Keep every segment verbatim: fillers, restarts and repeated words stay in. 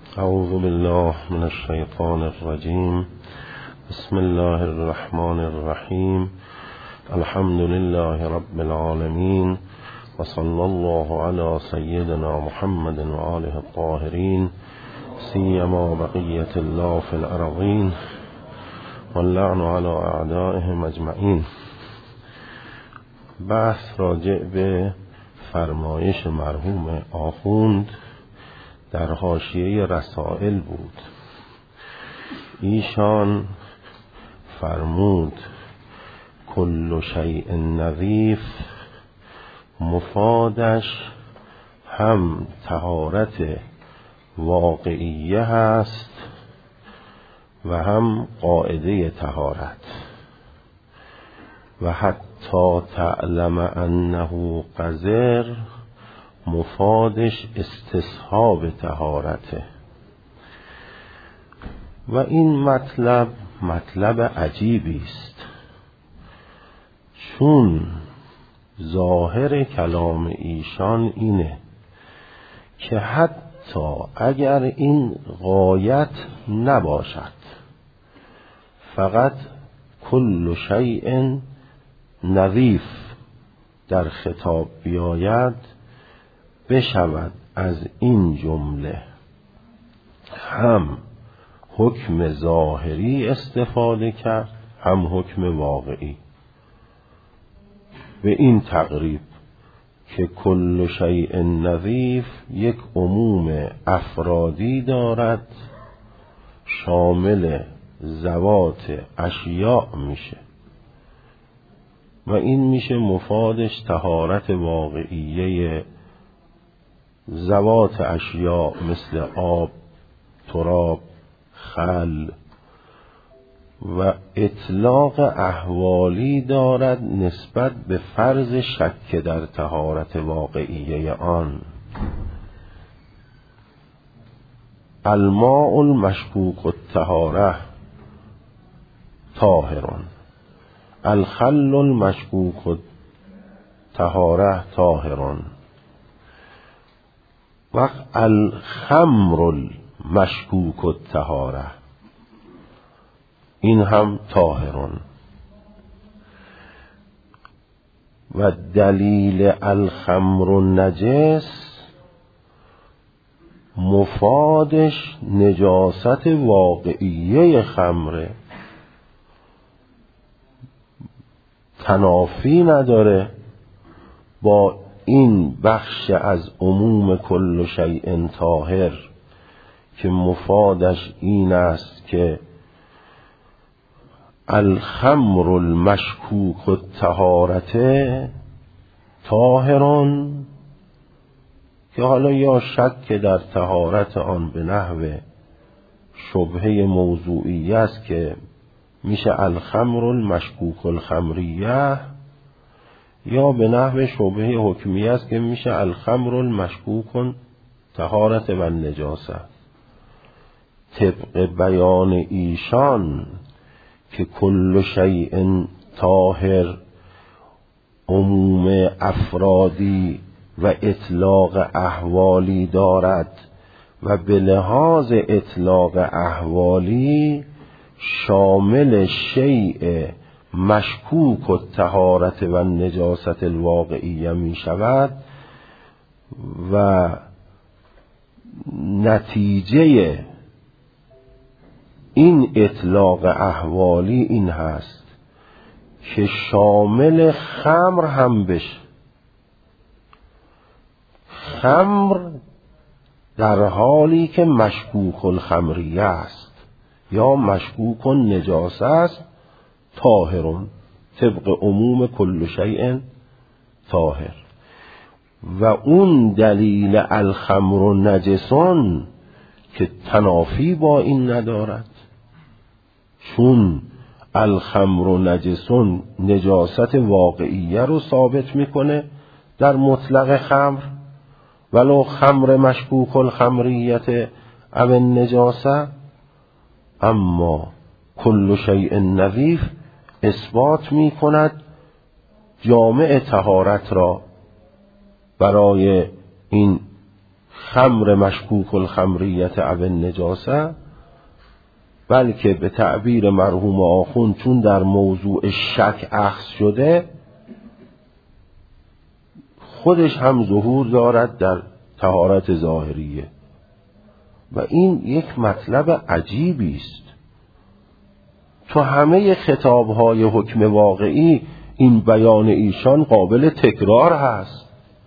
اعوذ بالله من الشیطان الرجیم. بسم الله الرحمن الرحیم. الحمد لله رب العالمین و صلی الله علی سیدنا محمد و آله الطاهرین، سیما بقیة الله فی الارضین واللعن علی اعدائهم اجمعین. بحث راجع به فرمایش مرحوم آخوند در حاشیه رسائل بود. ایشان فرمود کل شیء نظیف مفادش هم طهارت واقعیه هست و هم قاعده طهارت، و حتی تعلم انه قذر مفادش استصحاب طهارته. و این مطلب مطلب عجیبی است، چون ظاهر کلام ایشان اینه که حتی اگر این غایت نباشد، فقط کل شیء نظیف در خطاب بیاید، بشود از این جمله هم حکم ظاهری استفاده کرد هم حکم واقعی. به این تقریب که کل شیء نظیف یک عموم افرادی دارد، شامل ذوات اشیاء میشه و این میشه مفادش طهارت واقعیه ذوات اشیاء مثل آب، تراب، خل، و اطلاق احوالی دارد نسبت به فرض شک در طهارت واقعیه آن. الماء المشکوک الطهاره طاهرون، الخل المشکوک الطهاره طاهرون، و الخمر المشکوک الطهاره این هم طاهرون. و دلیل الخمر النجس مفادش نجاست واقعیه خمره، تنافی نداره با این بخش از عموم کل شیء طاهر که مفادش این است که الخمر المشکوک الطهارته طاهرون، که حالا یا شک در طهارت آن به نحو شبهه موضوعی است که میشه الخمر المشکوک الخمریه، یا به نحو شبهه حکمی است که میشه الخمر المشکوک طهارت و نجاسه. طبق بیان ایشان که کل شیء طاهر عموم افرادی و اطلاق احوالی دارد، و به لحاظ اطلاق احوالی شامل شیء مشکوک الطهارت و نجاست الواقعیه می شود، و نتیجه این اطلاق احوالی این هست که شامل خمر هم بشه. خمر در حالی که مشکوک الخمریه است یا مشکوک النجاسه است طاهرون، طبق عموم کل شیء طاهر. و اون دلیل الخمر نجسون که تنافی با این ندارد، چون الخمر نجسون نجاست واقعیه رو ثابت میکنه در مطلق خمر، ولو خمر مشکوک الخمریت او النجاسه. اما کل شیء نظیف اثبات میکند جامع طهارت را برای این خمر مشکوک الخمریت او نجاسه، بلکه به تعبیر مرحوم آخوند چون در موضوع شک اخذ شده خودش هم ظهور دارد در طهارت ظاهریه. و این یک مطلب عجیبی است. تو همه خطابهای حکم واقعی این بیان ایشان قابل تکرار هست.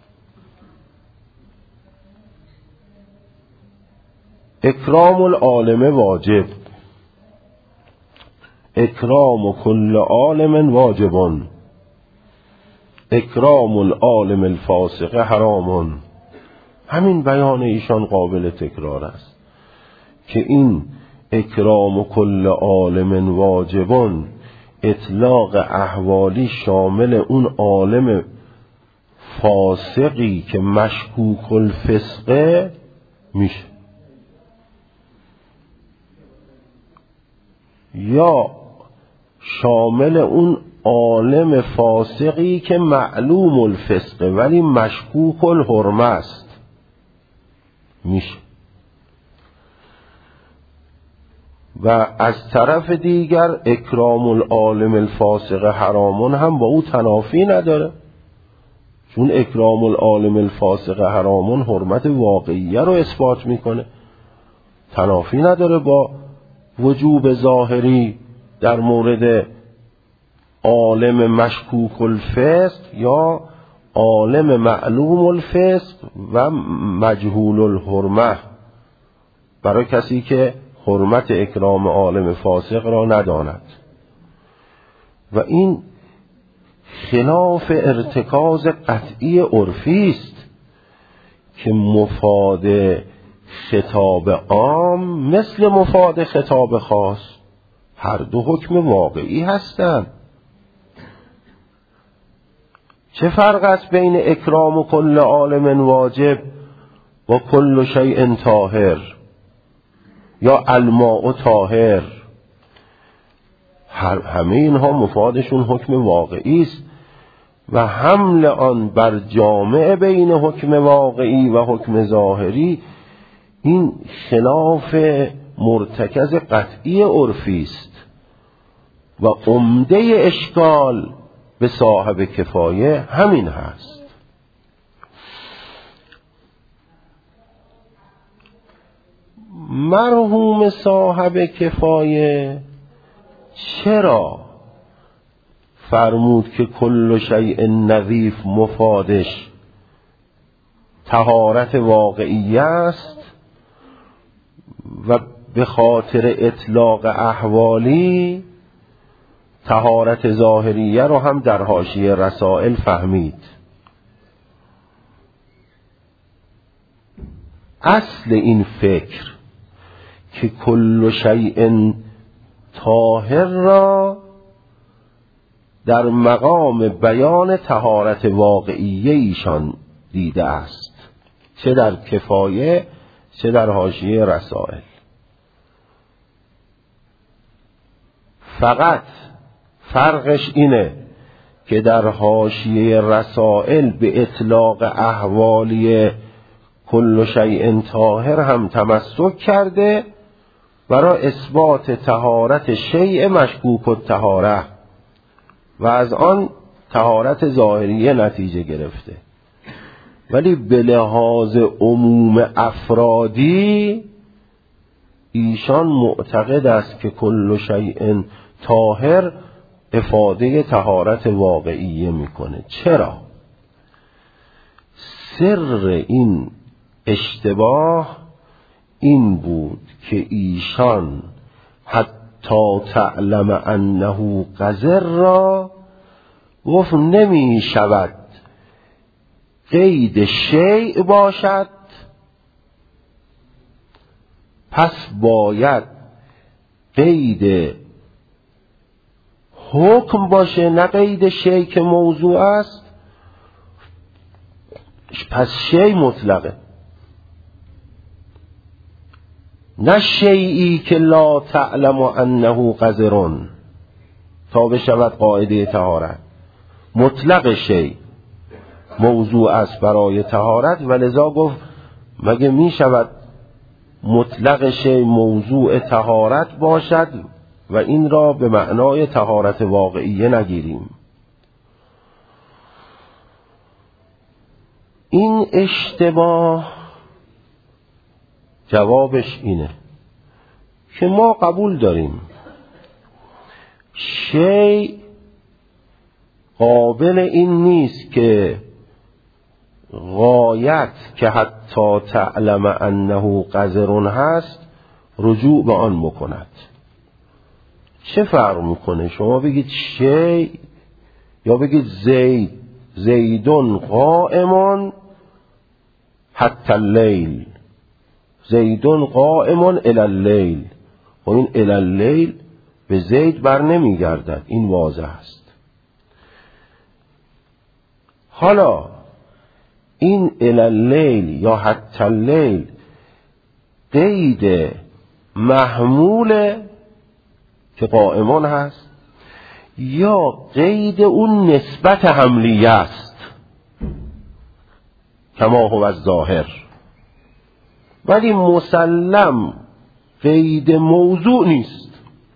اکرام العالم واجب، اکرام کل عالم واجبون، اکرام العالم الفاسق حرامون. همین بیان ایشان قابل تکرار است که این اکرام کل عالم واجبون اطلاق احوالی شامل اون عالم فاسقی که مشکوک الفسقه میشه، یا شامل اون عالم فاسقی که معلوم الفسقه ولی مشکوک الحرمه است میشه. و از طرف دیگر اکرام العالم الفاسق حرامون هم با او تنافی نداره، چون اکرام العالم الفاسق حرامون حرمت واقعیه رو اثبات میکنه، تنافی نداره با وجوب ظاهری در مورد عالم مشکوک الفسق یا عالم معلوم الفسق و مجهول الحرمه، برای کسی که حرمت اکرام عالم فاسق را نداند. و این خلاف ارتکاز قطعی عرفی است که مفاد خطاب عام مثل مفاد خطاب خاص هر دو حکم واقعی هستند. چه فرق است بین اکرام و کل عالم واجب و کل شیء طاهر یا الماء طاهر؟ همه اینها مفادشون حکم واقعی است و حمل آن بر جامع بین حکم واقعی و حکم ظاهری این خلاف مرتکز قطعی عرفی است و عمده اشکال به صاحب کفایه همین هست. مرحوم صاحب کفایه چرا فرمود که کل شیء نظیف مفادش طهارت واقعی است و به خاطر اطلاق احوالی طهارت ظاهریه رو هم در حاشیه رسائل فهمید؟ اصل این فکر که کل شیء طاهر را در مقام بیان طهارت واقعیه ایشان دیده است، چه در کفایه چه در حاشیه رسائل. فقط فرقش اینه که در حاشیه رسائل به اطلاق احوالی کل شیء طاهر هم تمسک کرده برای اثبات طهارت شیء مشکوک الطهاره و از آن طهارت ظاهریه نتیجه گرفته، ولی به لحاظ عموم افرادی ایشان معتقد است که کل شیء طاهر افاده طهارت واقعیه میکنه. چرا؟ سر این اشتباه این بود که ایشان حتی تعلم انه قذر را گفت نمی شود قید شیء باشد، پس باید قید حکم باشه، نه قید شیء که موضوع است. پس شیء مطلقه، نه شیئی که لا تعلم انه قذرون تا بشود قاعده طهارت. مطلق شیء موضوع است برای طهارت و لذا گفت مگه می شود مطلق شی موضوع طهارت باشد و این را به معنای طهارت واقعیه نگیریم؟ این اشتباه جوابش اینه که ما قبول داریم شی قابل این نیست که غایت که حتی تعلم انه قذر هست رجوع به آن بکند. چه فرق میکنه شما بگید شی یا بگید زید زیدون قائمون حتی اللیل، زیدون قائمون الی اللیل، و این الی اللیل به زید بر نمی گردد، این واضح است. حالا این الی اللیل یا حتی اللیل قید محمول که قائمون هست یا قید اون نسبت حملیه است کما هو الظاهر، ولی مسلم قید موضوع نیست.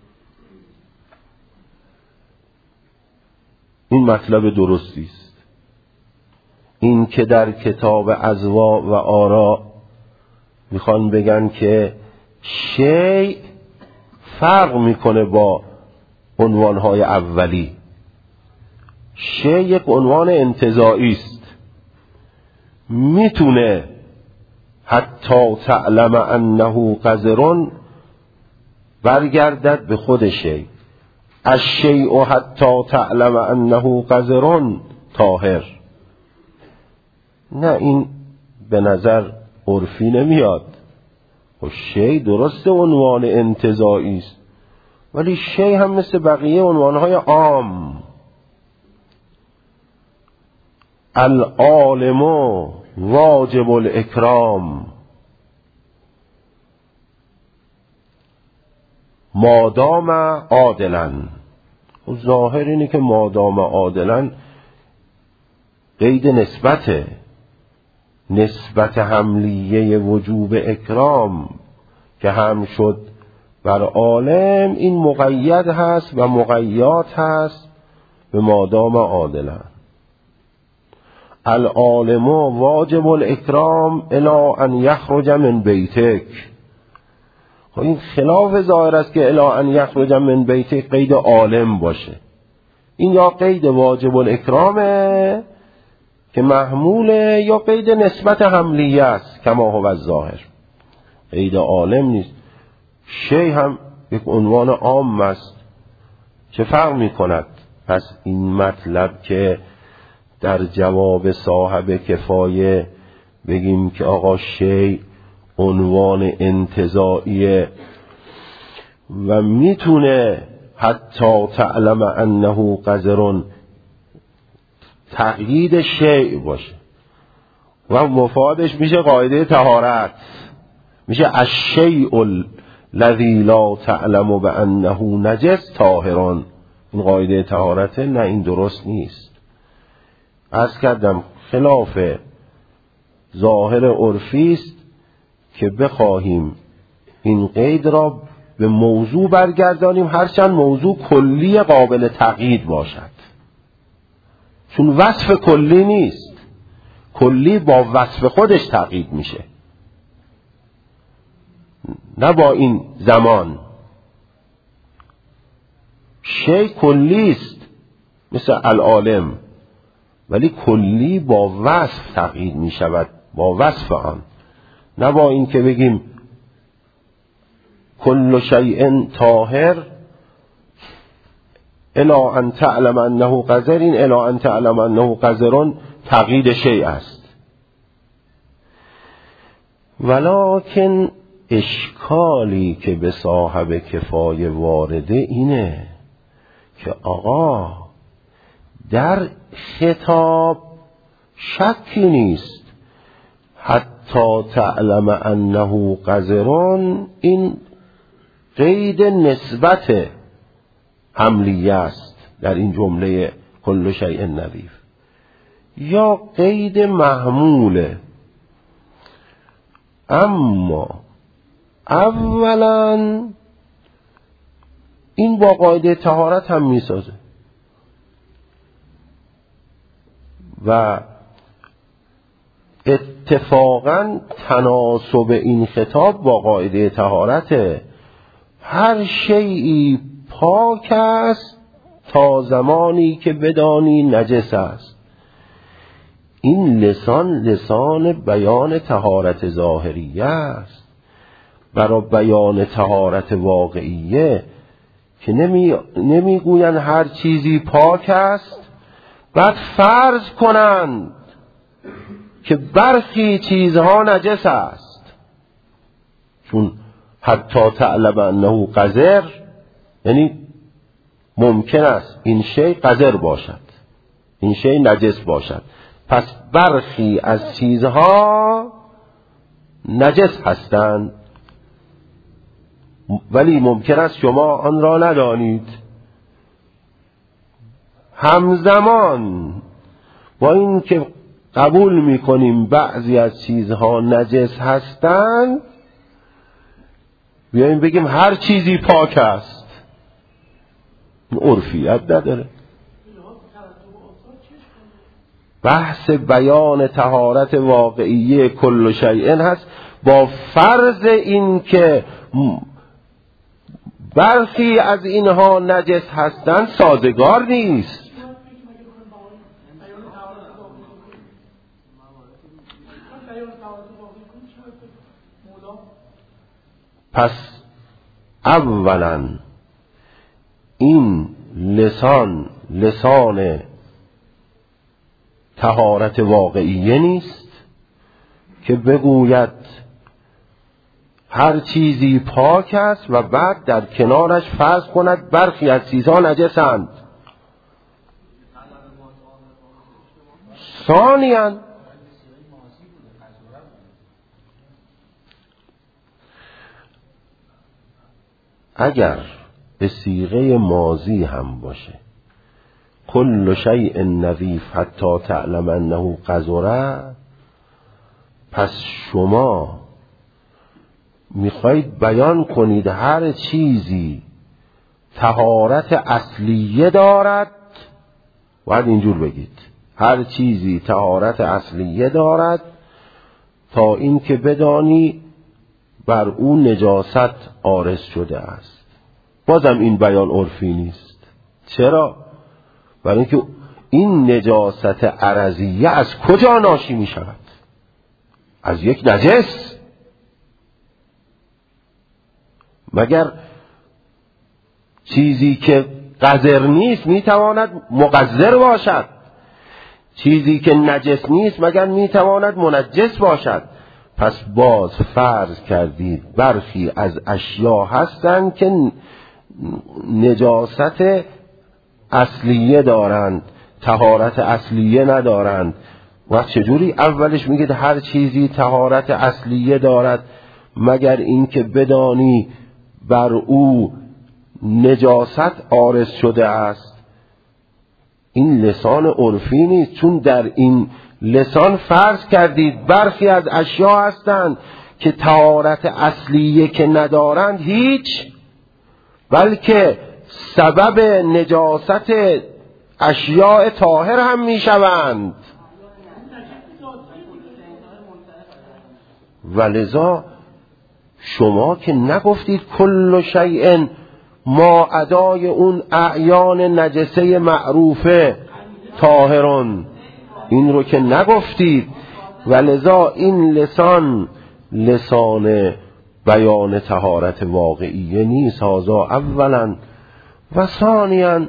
این مطلب درستی است. این که در کتاب اضواء و آراء میخوان بگن که شیء فرق میکنه با عنوانهای اولی. شیء یک عنوان انتزاعی است، میتونه حتی تعلم انه قذر برگردد به خود شیء، الشیء حتی تعلم انه قذر طاهر. نه، این به نظر عرفی نمیاد. و شیء درست عنوان انتزاعی است، ولی شیء هم مثل بقیه عنوانهای عام. العالم واجب الاکرام مادام عادلا. و ظاهر اینه که مادام عادلا قید نسبته، نسبت حملیه وجوب اکرام که هم شد بر عالم، این مقید هست و مقید هست به مادام عادلا. العالم واجب الاکرام الی ان یخرج من بیتک. خب این خلاف ظاهر است که الی ان یخرج من بیتک قید عالم باشه. این یا قید واجب الاکرامه که محموله یا قید نسبت حملیه است کما هو الظاهر، قید عالم نیست. شیء هم یک عنوان عام است. چه فرق می کند؟ پس این مطلب که در جواب صاحب کفایه بگیم که آقا شیء عنوان انتزاعیه و میتونه حتی تعلم انه قذر تقیید شیء باشه و مفادش میشه قاعده طهارت، میشه الشیء الذی لا تعلم بانه نجس طاهران. این قاعده طهارته. نه، این درست نیست. عرض کردم خلاف ظاهر عرفی است که بخواهیم این قید را به موضوع برگردانیم، هرچند موضوع کلی قابل تقیید باشد، چون وصف کلی نیست. کلی با وصف خودش تقیید میشه، نه با این زمان. شیء کلی است مثل العالم، ولی کلی با وصف تقیید می شود، با وصف آن، نه با این که بگیم کل شیء طاهر الی ان تعلم انه قذر. این الی ان تعلم انه قذر تقیید شیء است. ولکن اشکالی که به صاحب کفایه وارده اینه که آقا در خطاب شکی نیست حتی تعلم انه قذرون، این قید نسبت حملیه است در این جمله کل شیء نظیف، یا قید محموله. اما اولا این با قاعده طهارت هم میسازه و اتفاقا تناسب این خطاب با قاعده طهارت هر شیئی پاک است تا زمانی که بدانی نجس است. این لسان لسان بیان طهارت ظاهریه است. برای بیان طهارت واقعیه که نمی نمیگوین هر چیزی پاک است بعد فرض کنند که برخی چیزها نجس است، چون حتی تعلم انه قذر، یعنی ممکن است این شی قذر باشد، این شی نجس باشد، پس برخی از چیزها نجس هستند ولی ممکن است شما آن را ندانید. همزمان با این که قبول میکنیم بعضی از چیزها نجس هستند، بیاییم بگیم هر چیزی پاک است. عرفیت نداره. بحث بیان طهارت واقعی کل شیء هست با فرض این که برخی از اینها نجس هستند سازگار نیست. پس اولا این لسان لسان طهارت واقعیه نیست که بگوید هر چیزی پاک است و بعد در کنارش فرض کند برخی از چیزها نجسند. ثانیاً اگر به صیغه ماضی هم باشه کل شیء نظیف حتی تعلم انه قذره، پس شما میخواید بیان کنید هر چیزی طهارت اصلیه دارد، باید اینجور بگید هر چیزی طهارت اصلیه دارد تا این که بدانی بر اون نجاست عارض شده است. بازم این بیان عرفی نیست. چرا؟ برای اینکه این نجاست عرضیه از کجا ناشی می شود؟ از یک نجس. مگر چیزی که قذر نیست می تواند مقذر باشد؟ چیزی که نجس نیست مگر می تواند منجس باشد؟ پس باز فرض کردید برخی از اشیا هستند که نجاست اصلیه دارند، طهارت اصلیه ندارند. و چجوری اولش میگید هر چیزی طهارت اصلیه دارد مگر اینکه بدانی بر او نجاست عارض شده است؟ این لسان عرفی نیست، چون در این لسان فرض کردید برخی از اشیا هستند که طهارت اصلیه که ندارند هیچ، بلکه سبب نجاست اشیاء طاهر هم می شوند. ولذا شما که نگفتید کل شیء ما ادای اون اعیان نجسه معروفه طاهرون، این رو که نگفتید، ولذا این لسان لسان بیان طهارت واقعیه نیست. هذا اولا. و ثانیاً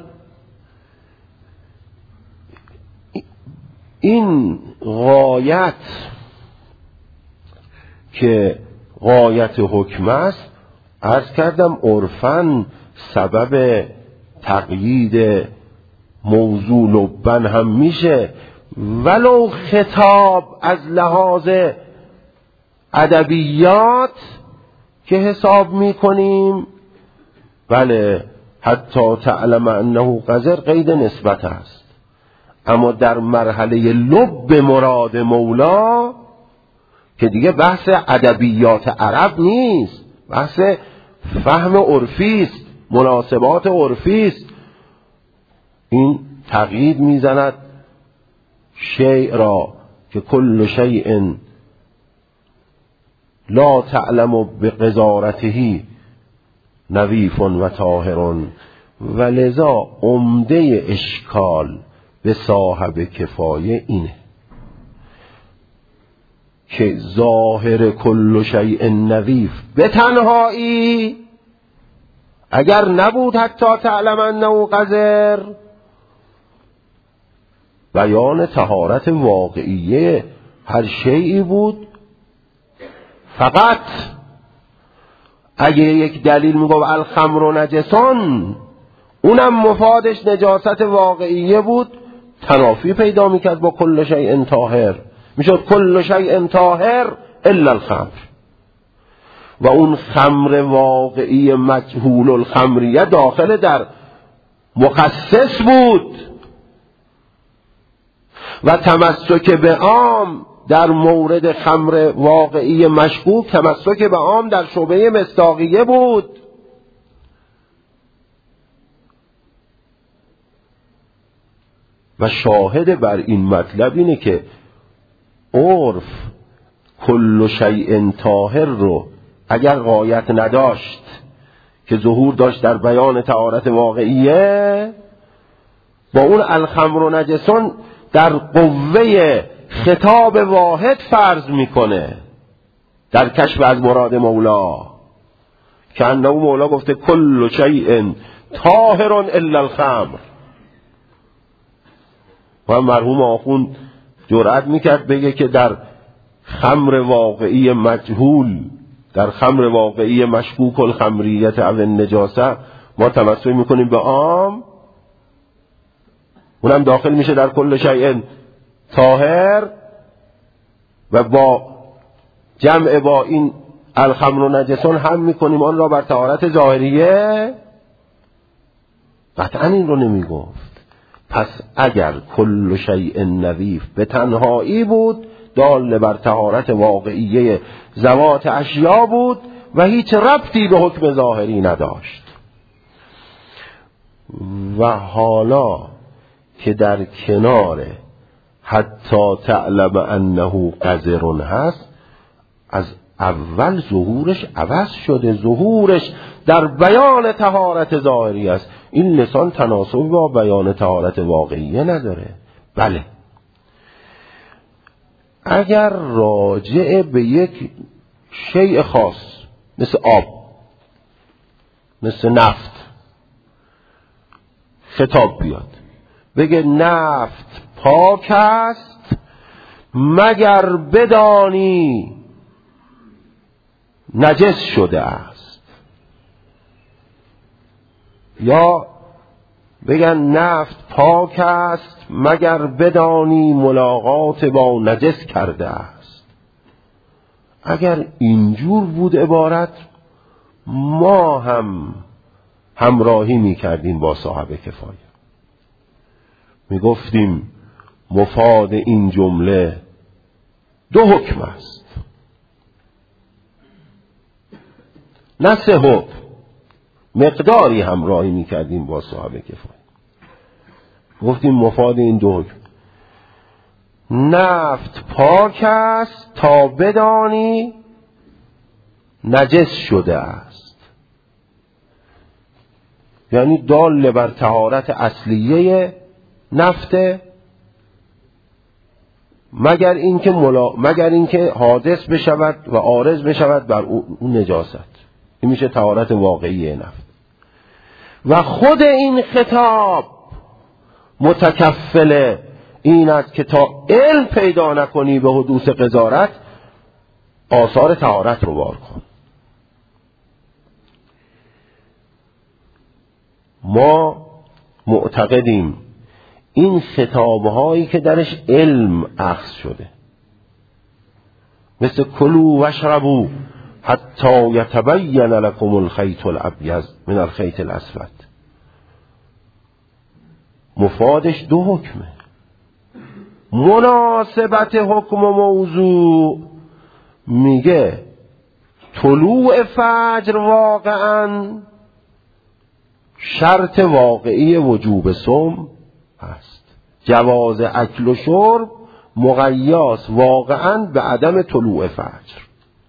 این غایت که غایت حکم است، عرض کردم عرفاً سبب تقیید موضوع لبن هم میشه، ولو خطاب از لحاظ ادبیات که حساب میکنیم، بله حتی تعلم انه قذر قید نسبت است، اما در مرحله لب مراد مولا که دیگه بحث ادبیات عرب نیست، بحث فهم عرفی است، مناسبات عرفی است. این تقیید میزند شیء را که کل شیء لا تعلم بقذارته نظیف و طاهر، و لذا عمده اشکال به صاحب کفایه اینه که ظاهر کل شیء نظیف به تنهایی اگر نبود حتی تعلم انه قذر، بیان طهارت واقعیه هر شیئی بود. فقط اگه یک دلیل میگو الخمر نجسون، اونم مفادش نجاست واقعیه بود، تنافی پیدا میکرد با کل شیء طاهر، میشد کل شیء طاهر الا الخمر. و اون خمر واقعی مجهول الخمریه داخل در مخصص بود و تمسک به عام در مورد خمر واقعی مشکوک تمسک به عام در شبهه مصداقیه بود. و شاهد بر این مطلب اینه که عرف کل شیء طاهر رو اگر غایت نداشت که ظهور داشت در بیان طهارت واقعیه، با اون الخمر نجسون در قوه خطاب واحد فرض میکنه در کشف از مراد مولا، که انه مولا گفته کل شیء طاهر الا الخمر. و مرحوم آخوند جرأت میکرد بگه که در خمر واقعی مجهول، در خمر واقعی مشکوک الخمریت او النجاسه ما تمسک میکنیم به عام، اونم داخل میشه در کل شیء طاهر، و با جمع با این الخمر و نجسون هم میکنیم آن را بر طهارت ظاهریه. قطعا این رو نمیگفت. پس اگر کل شیء نظیف به تنهایی بود دال بر طهارت واقعیه ذوات اشیا بود و هیچ ربطی به حکم ظاهری نداشت. و حالا که در کنار حتی تعلم انه قذر هست، از اول ظهورش عوض شده، ظهورش در بیان طهارت ظاهری است. این لسان تناسب با بیان طهارت واقعیه نداره. بله، اگر راجع به یک شیء خاص مثل آب، مثل نفت خطاب بیاد بگه نفت پاک است مگر بدانی نجس شده است، یا بگن نفت پاک است مگر بدانی ملاقات با نجس کرده است، اگر اینجور بود عبارت ما هم همراهی می کردیم با صاحب کفایه، می گفتیم مفاد این جمله دو حکم است، نه سه حکم، مقداری همراهی می کردیم با صاحب کفایه. گفتیم مفاد این دو حکم، نفت پاک است تا بدانی نجس شده است، یعنی دال بر طهارت اصلیه نفت، مگر اینکه ملا... مگر اینکه حادث بشود و عارض بشود بر اون نجاست. این میشه طهارت واقعی نفت. و خود این خطاب متکفل این است که تا علم پیدا نکنی به حدوث قذارت آثار طهارت رو بار کن. ما معتقدیم این خطابهایی که درش علم اخذ شده، مثل کلوا واشربوا حتی یتبین لکم الخیط الابیض من الخیط الاسود، مفادش دو حکمه، مناسبت حکم و موضوع میگه طلوع فجر واقعا شرط واقعی وجوب صوم هست، جواز اکل و شرب مقیاس واقعا به عدم طلوع فجر.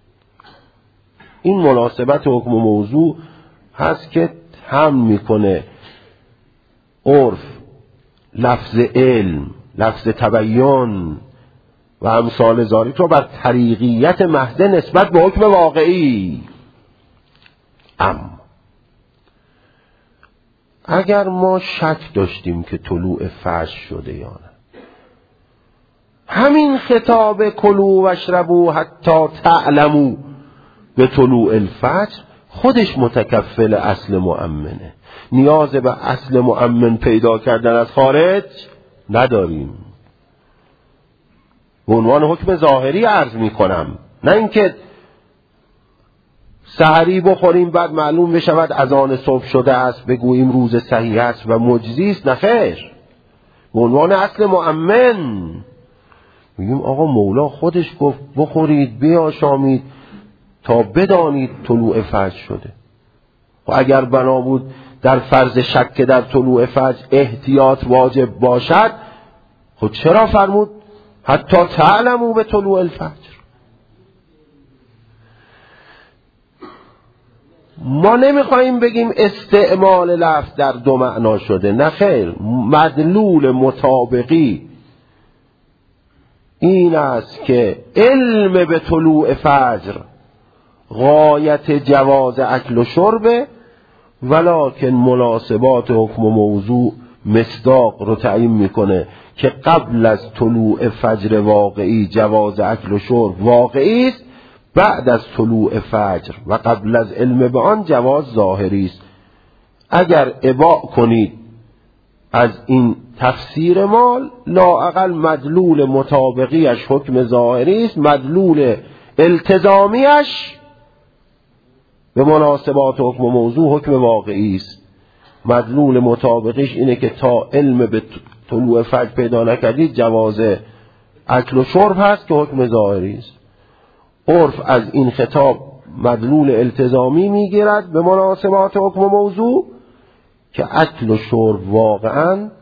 این مناسبت حکم و موضوع هست که هم میکنه عرف لفظ علم، لفظ تبیین و امثال ذالک رو بر طریقیت محض نسبت به حکم واقعی. اما اگر ما شک داشتیم که طلوع فجر شده یا نه، همین خطاب کلوا واشربوا حتی تعلموا به طلوع الفجر خودش متکفل اصل مؤمنه. نیاز به اصل مؤمن پیدا کردن از خارج نداریم. به عنوان حکم ظاهری عرض می کنم، نه اینکه سحری بخوریم بعد معلوم بشود اذان صبح شده است بگوییم روز صحیح است و مجزی است. نه خیر، به عنوان اصل مؤمن میگیم آقا مولا خودش گفت بخورید بیاشامید تا بدانید طلوع فجر شده. و اگر بنا بود در فرض شک در طلوع فجر احتیاط واجب باشد، خود چرا فرمود حتی تعلموا به طلوع الفجر؟ ما نمیخواییم بگیم استعمال لفظ در دو معنا شده، نه خیر، مدلول مطابقی این است که علم به طلوع فجر غایت جواز اکل و شربه، ولکن مناسبات حکم و موضوع مصداق رو تعیین میکنه که قبل از طلوع فجر واقعی جواز اکل و شرب واقعی است، بعد از طلوع فجر و قبل از علم به آن جواز ظاهری است. اگر اباء کنید از این تفسیر ما، لااقل مدلول مطابقیش حکم ظاهری است، مدلول التزامیش به مناسبات حکم و موضوع حکم واقعی است. مدلول مطابقیش اینه که تا علم به طلوع فجر پیدا نکردید جواز اکل و شرب هست که حکم ظاهری است. عرف از این خطاب مدلول التزامی میگیرد به مناسبات حکم و موضوع که اکل و شرب واقعا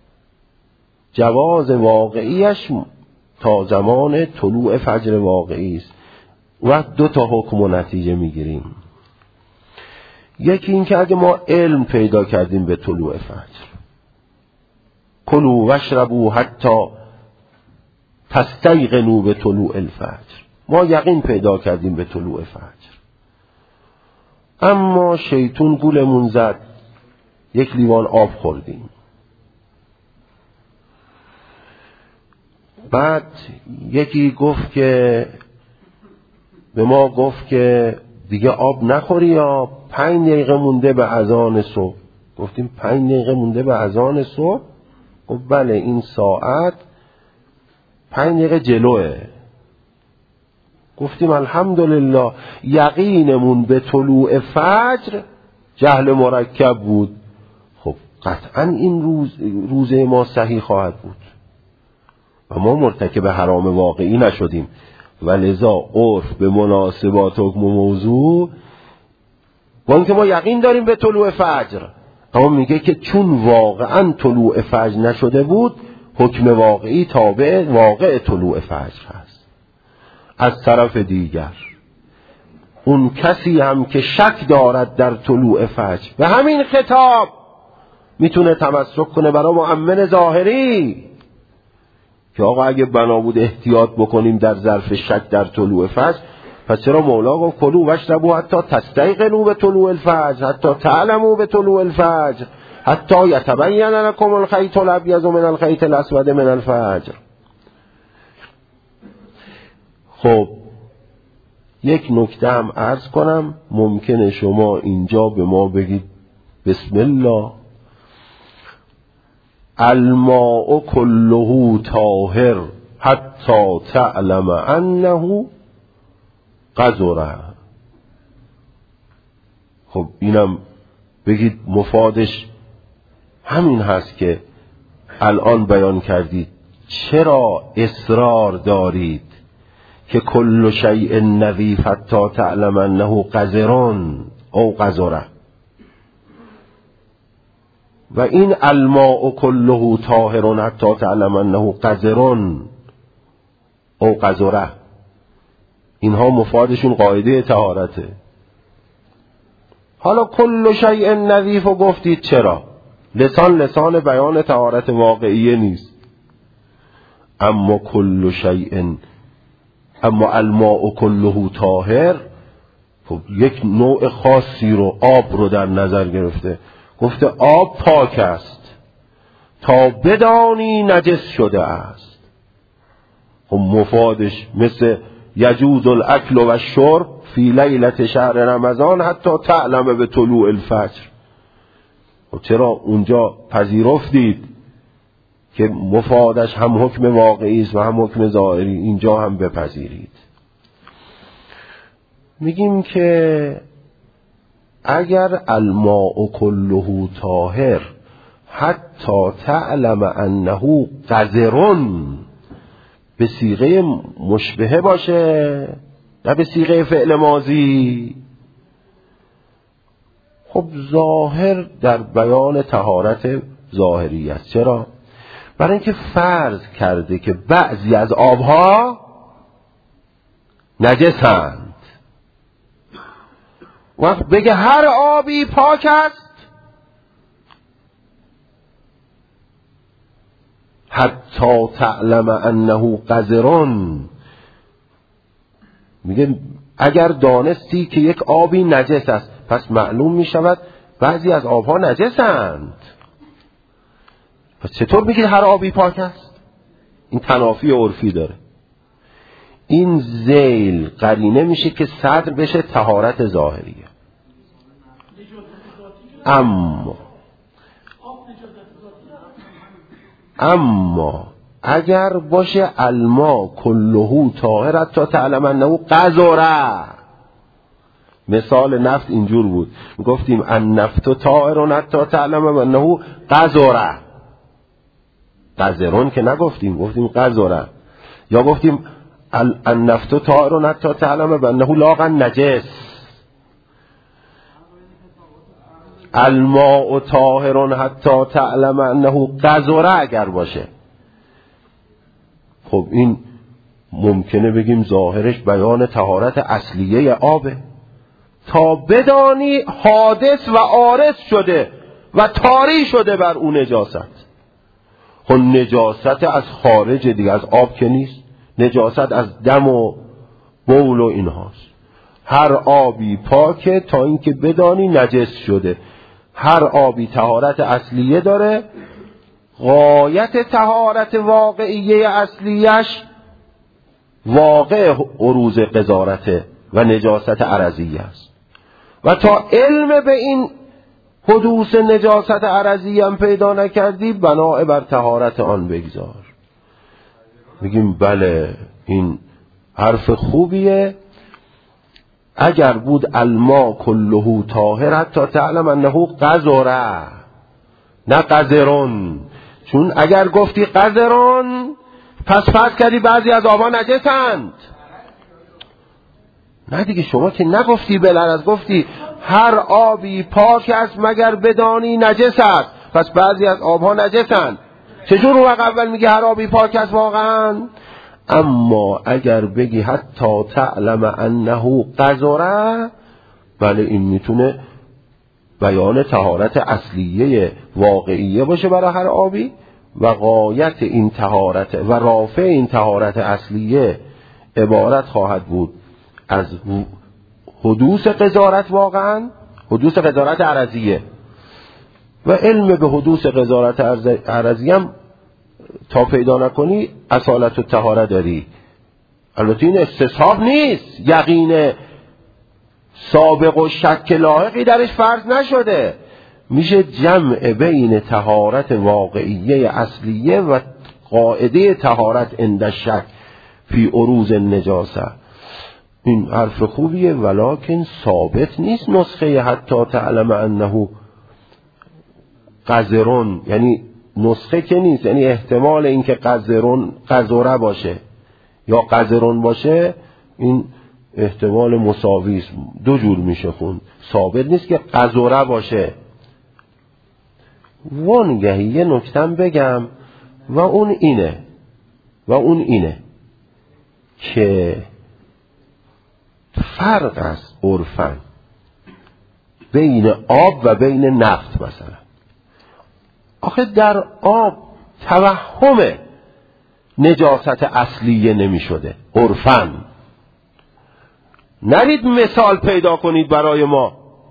جواز واقعیش تا زمان طلوع فجر واقعی است. و دو تا حکم و نتیجه میگیریم. یکی این که اگه ما علم پیدا کردیم به طلوع فجر، کلوا واشربوا حتی تستیقنوا به طلوع الفجر، ما یقین پیدا کردیم به طلوع فجر، اما شیطون گولمون زد، یک لیوان آب خوردیم، بعد یکی گفت که به ما گفت که دیگه آب نخوری یا پنج دقیقه مونده به اذان صبح. گفتیم پنج دقیقه مونده به اذان صبح؟ گفت بله این ساعت پنج دقیقه جلوه. گفتیم الحمدلله، یقینمون به طلوع فجر جهل مرکب بود. خب قطعا این روز روزه ما صحیح خواهد بود و ما مرتکب حرام واقعی نشدیم. ولذا عرف به مناسبات حکم و موضوع با اینکه ما یقین داریم به طلوع فجر، اما میگه که چون واقعا طلوع فجر نشده بود، حکم واقعی تابع واقع طلوع فجر هست. از طرف دیگر اون کسی هم که شک دارد در طلوع فجر به همین خطاب میتونه تمسک کنه برای مؤمن ظاهری که آقا اگه بنا بود احتیاط بکنیم در ظرف شک در طلوع فجر، پس چرا مولا گفت کلوا واشربوا حتی تستیقنوا به طلوع الفجر حتی تعلموا به طلوع الفجر حتی یتبین لکم الخیط الابیض من الخیط الاسود من الفجر. خب یک نکته هم عرض کنم، ممکنه شما اینجا به ما بگید بسم الله الماء كله طاهر حتی تعلم انه قذره. خب اینم بگید مفادش همین هست که الان بیان کردید. چرا اصرار دارید که کل شیء نظیف حتی تعلم انه قذرون او قذره. و این الماء کله طاهر حتی تعلم انه قذرون او قذره، اینها مفادشون قاعده طهارته. حالا کل شیء نظیف و گفتید چرا؟ لسان لسان بیان طهارت واقعیه نیست. اما کل شیء، اما الماء کله طاهر، خب یک نوع خاصی رو، آب رو در نظر گرفته. گفته آب پاک است تا بدانی نجس شده است. خب مفادش مثل یجوز الاکل و الشرب فی لیلت شهر رمضان حتی تعلم به طلوع الفجر. و چرا اونجا پذیرفتید که مفادش هم حکم واقعی است و هم حکم ظاهری، اینجا هم بپذیرید. میگیم که اگر الماء کله طاهر حتی تعلم انه قذرون به صیغه مشبهه باشه نه به صیغه فعل ماضی، خب ظاهر در بیان طهارت ظاهری است. چرا؟ برای اینکه فرض کرده که بعضی از آبها نجسند. وقت بگه هر آبی پاک است حتی تعلم انه قذرون، میگه اگر دانستی که یک آبی نجس است پس معلوم میشود بعضی از آبها نجسند. پس چطور میگه هر آبی پاک است؟ این تنافی عرفی داره. این ذیل قرینه میشه که صدر بشه طهارت ظاهریه. اما اما اگر باشه الماء کله طاهر حتی تعلم انه قذره، مثال نفت اینجور بود، گفتیم النفط طاهر حتی تعلم انه قذره، قذرون که نگفتیم، گفتیم قذره. یا گفتیم النفط طاهر حتی تعلم انه لاغا نجس، الماء طاهر حتی تعلم انه قذره اگر باشه، خب این ممکنه بگیم ظاهرش بیان طهارت اصلیه آبه تا بدانی حادث و عارض شده و طاری شده بر اون نجاست. خب نجاست از خارج دیگه، از آب که نیست، نجاست از دم و بول و اینهاست. هر آبی پاکه تا اینکه بدانی نجس شده. هر آبی طهارت اصلیه داره، غایت طهارت واقعیه اصلیش واقع عروض قذارته و نجاست عرضیه است. و تا علم به این حدوث نجاست عرضیه هم پیدا نکردی بناء بر طهارت آن بگذار. میگیم بله این حرف خوبیه. اگر بود الماء کله طاهر حتی تعلم انه قذره نه قذرون، چون اگر گفتی قذرون پس فرض کردی بعضی از آبها نجسند. نه دیگه، شما که نگفتی بلرز، گفتی هر آبی پاک است مگر بدانی نجس است، پس بعضی از آبها نجسند. چجور اون اول میگه هر آبی پاک است واقعا؟ اما اگر بگی حتی تعلم انه قذره، بله این میتونه بیان طهارت اصلیه واقعیه باشه برای هر آبی و غایت این طهارت و رافع این طهارت اصلیه عبارت خواهد بود از حدوث قذارت، واقعا حدوث قذارت عرضیه. و علم به حدوث قذارت عرضیه هم تا پیدا نکنی اصالت و طهارت داری. البته این استصحاب نیست، یقین سابق و شک لاحقی درش فرض نشده. میشه جمع بین طهارت واقعیه اصلیه و قاعده طهارت عند شک فی عروض النجاسه. این حرف خوبیه ولکن ثابت نیست نسخه حتی تعلم انه قذرون، یعنی نسخه که نیست، یعنی احتمال اینکه قذرون قذره باشه یا قذرون باشه این احتمال مساوی است، دو جور میشه خوند. ثابت نیست که قذره باشه. وانگهی یه نکتم بگم و اون اینه و اون اینه که فرق است عرفاً بین آب و بین نفت. مثلا آخه در آب توهم نجاست اصلیه نمی شده عرفاً. نرید مثال پیدا کنید برای ما.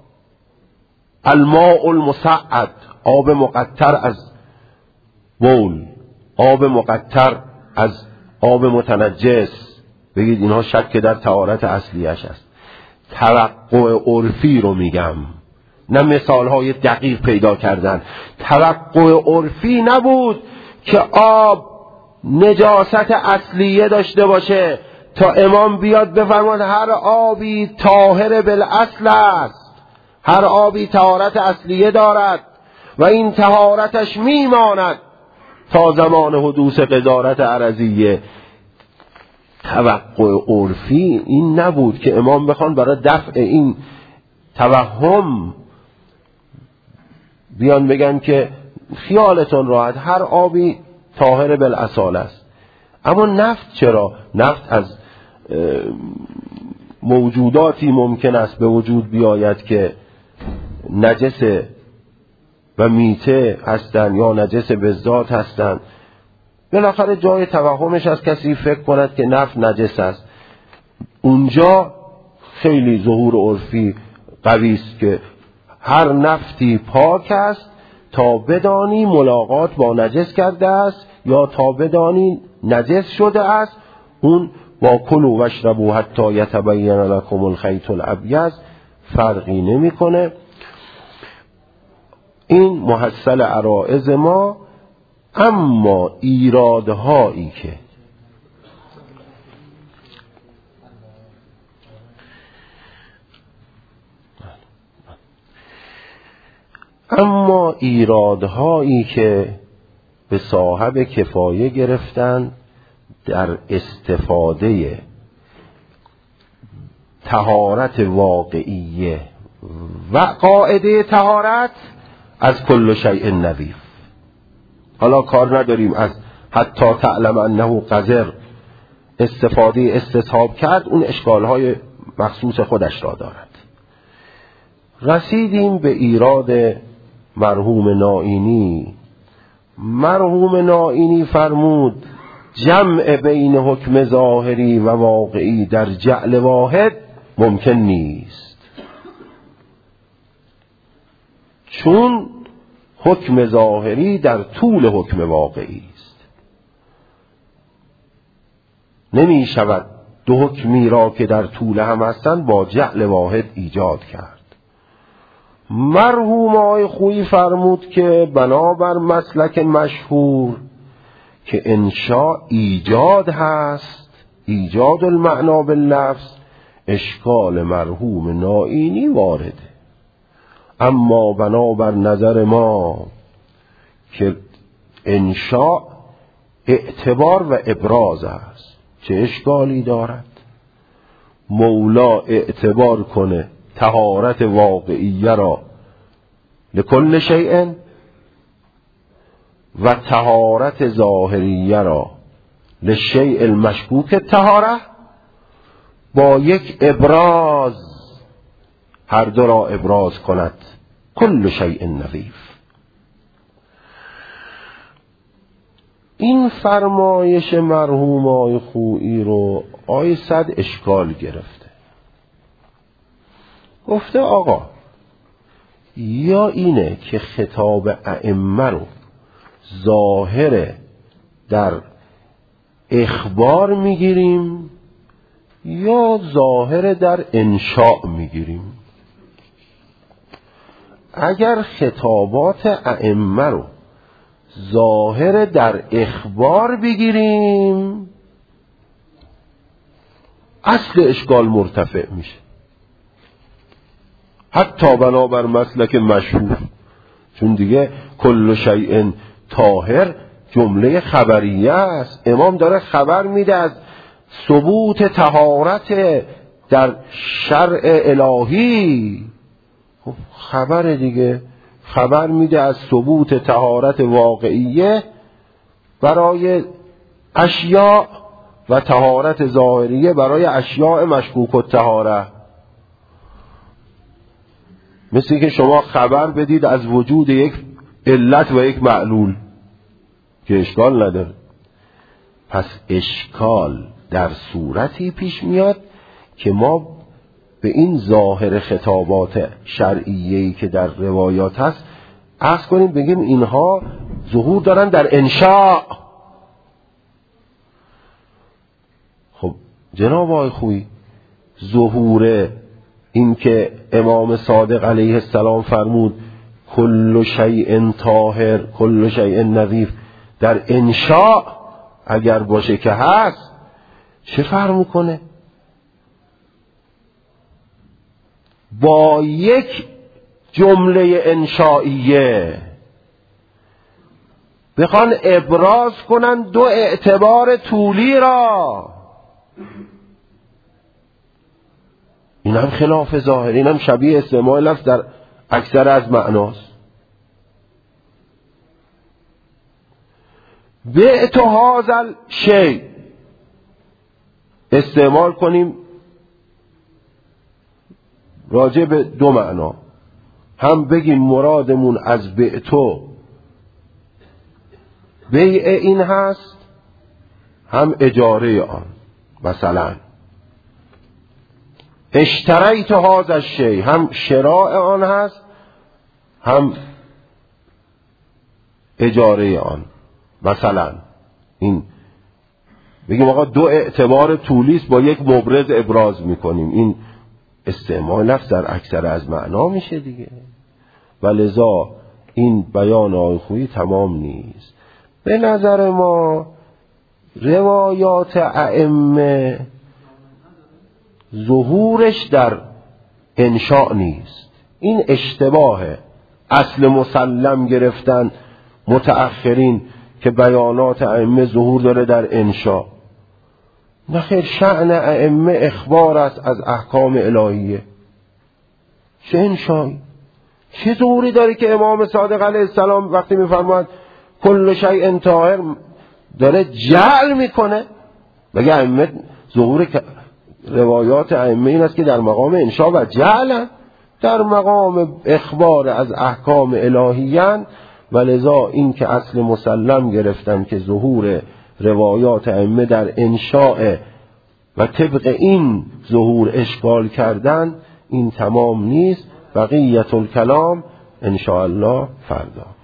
الماء المصعد، آب مقطر از بول، آب مقطر از آب متنجس، بگید اینها شک در طهارت اصلیش است. توقع عرفی رو میگم، نه مثالهای دقیق پیدا کردن. توقع عرفی نبود که آب نجاست اصلیه داشته باشه تا امام بیاد بفرماد هر آبی طاهر بالاصل است، هر آبی طهارت اصلیه دارد و این طهارتش میماند تا زمان حدوث قذارت عرضیه. توقع عرفی این نبود که امام بخوان برای دفع این توهم بیان بگن که خیالتون راحت هر آبی طاهر بالاصل است. اما نفت چرا؟ نفت از موجوداتی ممکن است به وجود بیاید که نجس و میته هستند یا نجس به ذات هستند. بالاخره جای توهمش از کسی فکر کند که نفت نجس است، اونجا خیلی ظهور عرفی قوی است که هر نفتی پاک است تا بدانی ملاقات با نجس کرده است یا تا بدانی نجس شده است. اون با کلوا و اشربوا حتی یتبین لکم الخیط الابیض فرقی نمیکنه. این محصل عرائض ما. اما ایرادهایی که اما ایرادهایی که به صاحب کفایه گرفتن در استفاده طهارت واقعیه و قاعده طهارت از کل شیء نظیف. حالا کار نداریم از حتی تعلم انه قذر استفاده استصحاب کرد، اون اشکالهای مخصوص خودش را دارد. رسیدیم به ایراد مرحوم نائینی. مرحوم نائینی فرمود جمع بین حکم ظاهری و واقعی در جعل واحد ممکن نیست، چون حکم ظاهری در طول حکم واقعی است. نمی شود دو حکمی را که در طول هم هستند با جعل واحد ایجاد کرد. مرحوم آقای خویی فرمود که بنابر مسلک مشهور که انشاء ایجاد هست، ایجاد المعنا باللفظ، اشکال مرحوم نائینی وارده. اما بنابر نظر ما که انشاء اعتبار و ابراز است، چه اشکالی دارد؟ مولا اعتبار کنه طهارت واقعیه را لکل شیء و طهارت ظاهریه را لشیء المشکوک طهاره، با یک ابراز هر دو را ابراز کند کل شیء نظیف. این فرمایش مرحوم آقای خویی رو آقای صد اشکال گرفته. گفته آقا یا اینه که خطاب ائمه رو ظاهر در اخبار میگیریم یا ظاهر در انشاء میگیریم. اگر خطابات ائمه رو ظاهر در اخبار بگیریم اصل اشکال مرتفع میشه، حتی بنابر مسلک مشهور، چون دیگه کل شیء طاهر جمله خبریه است. امام داره خبر میده از ثبوت طهارت در شرع الهی، خب خبر دیگه، خبر میده از ثبوت طهارت واقعیه برای اشیاء و طهارت ظاهریه برای اشیاء مشکوک الطهاره. مثل که شما خبر بدید از وجود یک علت و یک معلول که اشکال نداره. پس اشکال در صورتی پیش میاد که ما به این ظاهر خطابات شرعیه‌ای که در روایات هست عرض کنیم بگیم اینها ظهور دارن در انشاء. خب جناب آقای خویی، ظهور این که امام صادق علیه السلام فرمود کل شیء طاهر کل شیء نظیف در انشاء اگر باشه که هست، چه فرق میکنه با یک جمله انشائیه بخوان ابراز کنن دو اعتبار طولی را؟ این هم خلاف ظاهر، این هم شبیه استعمال لفظ در اکثر از معناست. بعت هذا الشیء استعمال کنیم راجع به دو معنا، هم بگیم مرادمون از بعتو بیع این هست، هم اجاره آن. مثلا اشتریت هذا الشیء هم شراء آن هست هم اجاره آن. مثلا این بگیم آقا دو اعتبار طولیست با یک مبرز ابراز میکنیم، این استعمال لفظ در اکثر از معنا میشه دیگه. و لذا این بیان آقای خویی تمام نیست. به نظر ما روایات ائمه ظهورش در انشاء نیست، این اشتباهه. اصل مسلم گرفتن متأخرین که بیانات ائمه ظهور داره در انشاء، نخیر، شأن ائمه اخبار است از احکام الهیه. چه انشایی؟ چه ظهوری داره که امام صادق علیه السلام وقتی میفرماد کل شیء طاهر داره جعل میکنه؟ بگه ائمه ظهور روایات ائمه این است که در مقام انشاء و جعل، در مقام اخبار از احکام الهیان. و لذا این که اصل مسلم گرفتن که ظهور روایات ائمه در انشاء و طبق این ظهور اشکال کردن، این تمام نیست. بقیت الکلام ان شاء الله فردا.